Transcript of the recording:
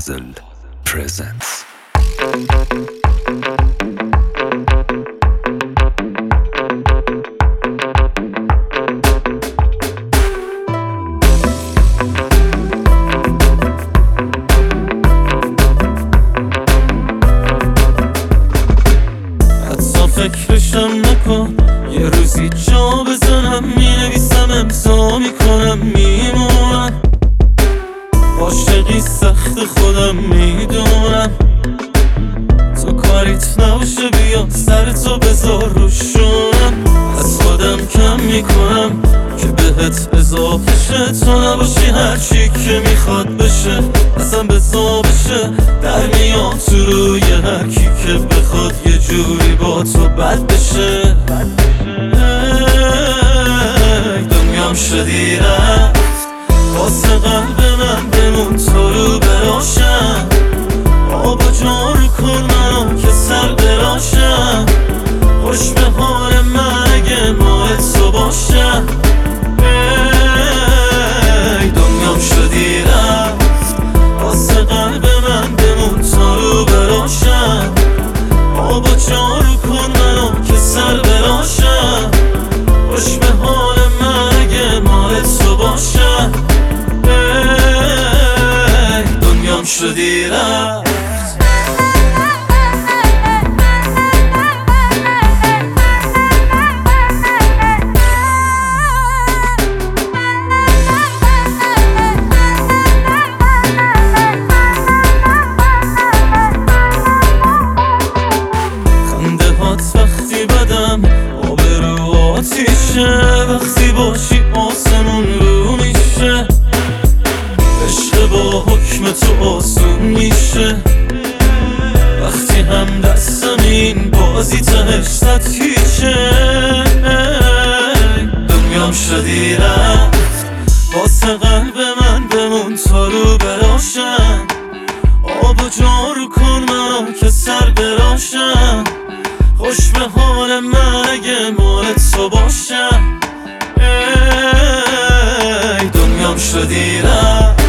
Puzzle presents. حتی فکرشم نکن، یه روزی جا بزنم، مینویسم امضا میکنم، میمونم عاشقی سخت خودم میدونم. تو کاریت نباشه بیا سرتو بذار روشونم، از خودم کم میکنم که بهت اضافه شه. تو نباشی هرچی که میخواد بشه اصلا بزا بشه، در میام تو روی هرکی که بخواد یه جوری با تو بد بشه. دنیام شدی رفت واسه قلب من، بمون تو رو براشم، آبا جارو کن منو که سر براشم. خوش به حال من اگه مال تو باشم. دنیام شدی رفت واسه قلب من، بمون تو رو براشم، آبا جارو کن منو که سر براشم. خوش به حال من اگه مال تو باشم. دنیام شدی رفت. خنده هات وقتی بدم آبرو آتیشه، وقتی باشی آسمون رو میشه، عشق با حکم تو آسون میشه. وقتی هم دستم این بازی تهش صد کیشه. دنیام شدی رفت واسه قلب من، بمون تو رو براشم، آب و جارو کن منو که سر براشم. خوش به حال من اگه مال تو باشم. دنیام شدی رفت